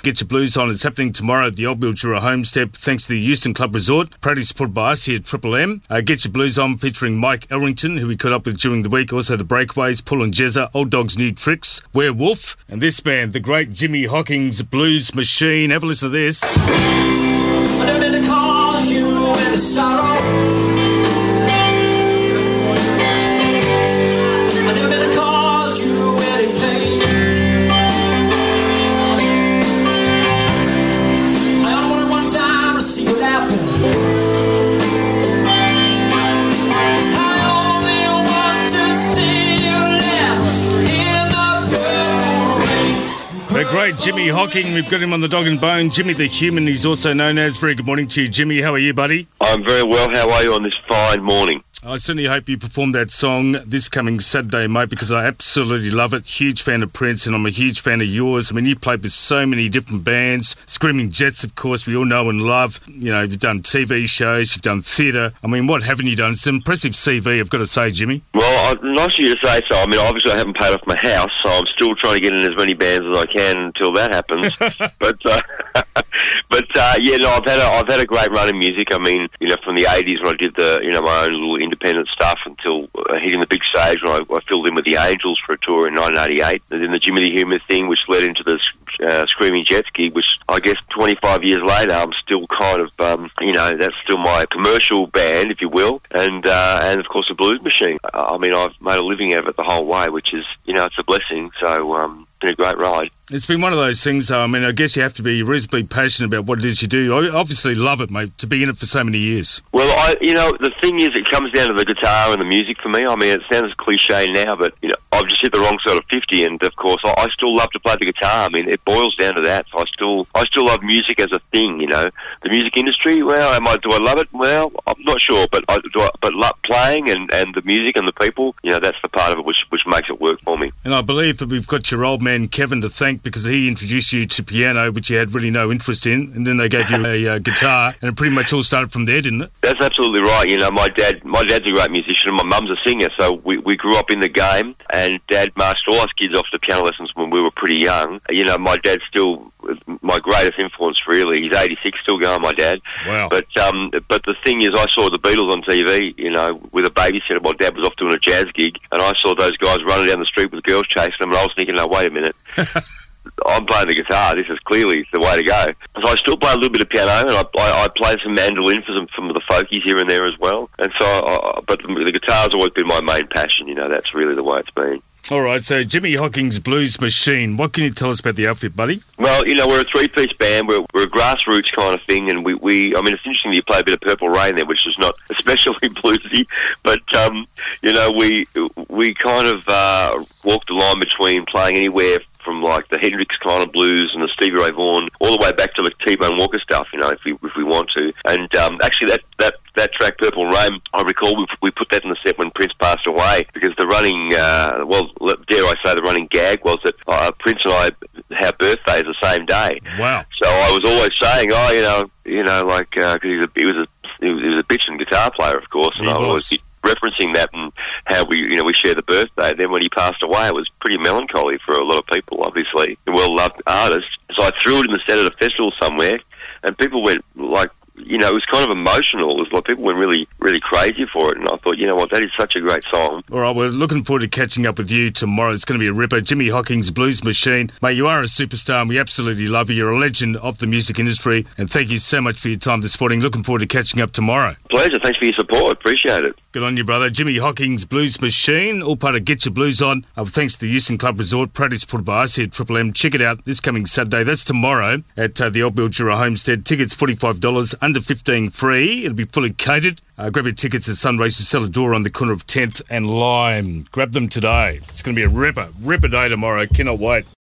Get Your Blues On. It's happening tomorrow at the Old Mildura Homestead, thanks to the Euston Club Resort. Proudly supported by us here at Triple M. Get Your Blues On featuring Mike Elrington, who we caught up with during the week. Also the Breakaways, Paul and Jezza, Old Dog's New Tricks, Werewolf, and this band, the great Jimmy Hocking's Blues Machine. Have a listen to this. I don't need to cause you any sorrow. I never meant to cause you any pain. I only wanted one time to see you laughing. I only want to see you laughing in the purple rain. The great Jimmy Hocking. We've got him on the Dog and Bone. Jimmy the Human, he's also known as. Very good morning to you, Jimmy. How are you, buddy? I'm very well. How are you on this fine morning? I certainly hope you perform that song this coming Saturday, mate, because I absolutely love it. Huge fan of Prince, and I'm a huge fan of yours. I mean, you've played with so many different bands. Screaming Jets, of course, we all know and love. You know, you've done TV shows, you've done theatre. I mean, what haven't you done? It's an impressive CV, I've got to say, Jimmy. Well, nice of you to say so. I mean, obviously I haven't paid off my house, so I'm still trying to get in as many bands as I can until that happens. I've had a great run in music. I mean, you know, from the 80s when I did my own little independent stuff until hitting the big stage when I filled in with the Angels for a tour in 1988. And then the Jimmy the Human thing, which led into the Screaming Jets gig, which I guess 25 years later, I'm still kind of, that's still my commercial band, if you will. And of course, the Blues Machine. I mean, I've made a living out of it the whole way, which is, it's a blessing. So, it's been a great ride. It's been one of those things, I mean, I guess you have to be reasonably passionate about what it is you do. I obviously love it, mate, to be in it for so many years. Well, the thing is, it comes down to the guitar and the music for me. I mean, it sounds cliche now, but, I've just hit the wrong sort of 50, and, of course, I still love to play the guitar. I mean, it boils down to that. So I still love music as a thing, The music industry, well, do I love it? Well, I'm not sure, but love playing and the music and the people, that's the part of it which makes it work for me. And I believe that we've got your old man Kevin to thank, because he introduced you to piano, which you had really no interest in, and then they gave you a guitar, and it pretty much all started from there, didn't it? That's absolutely right. My dad's a great musician, and my mum's a singer, so we grew up in the game, and Dad marched all us kids off to piano lessons when we were pretty young. My dad's still my greatest influence, really. He's 86, still going, my dad. Wow. But the thing is, I saw the Beatles on TV, with a babysitter. My dad was off doing a jazz gig, and I saw those guys running down the street with girls chasing them, and I was thinking, no, wait a minute. I'm playing the guitar. This is clearly the way to go. So I still play a little bit of piano, and I play some mandolin for some of the folkies here and there as well. And so, but the guitar's always been my main passion. That's really the way it's been. All right, so Jimmy Hocking's Blues Machine. What can you tell us about the outfit, buddy? Well, we're a three-piece band. We're a grassroots kind of thing, and I mean, it's interesting that you play a bit of Purple Rain there, which is not especially bluesy, but, we kind of walk the line between playing anywhere from like the Hendrix kind of blues and the Stevie Ray Vaughan, all the way back to the T-Bone Walker stuff, if we want to. And actually, that track, Purple Rain, I recall we put that in the set when Prince passed away, because the running, dare I say, the running gag was that Prince and I have birthdays the same day. Wow! So I was always saying, because he was a bitchin' guitar player, of course, and I would always be referencing that and how we share the birthday. And then when he passed away, it was pretty melancholy for a lot of people, obviously, a well-loved artist. So I threw it in the set at a festival somewhere, and people went like, it was kind of emotional. It was like people went really, really crazy for it, and I thought, that is such a great song. All right, we're looking forward to catching up with you tomorrow. It's going to be a ripper. Jimmy Hocking's Blues Machine. Mate, you are a superstar, and we absolutely love you. You're a legend of the music industry, and thank you so much for your time this morning. Looking forward to catching up tomorrow. Pleasure. Thanks for your support. Appreciate it. Good on you, brother. Jimmy Hocking's Blues Machine, all part of Get Your Blues On. Thanks to the Euston Club Resort, proudly supported by us here at Triple M. Check it out this coming Saturday. That's tomorrow at the Old Mildura Homestead. Tickets $45, under 15 free. It'll be fully catered. Grab your tickets at Sunracer Cellar Door on the corner of 10th and Lime. Grab them today. It's going to be a ripper day tomorrow. Cannot wait.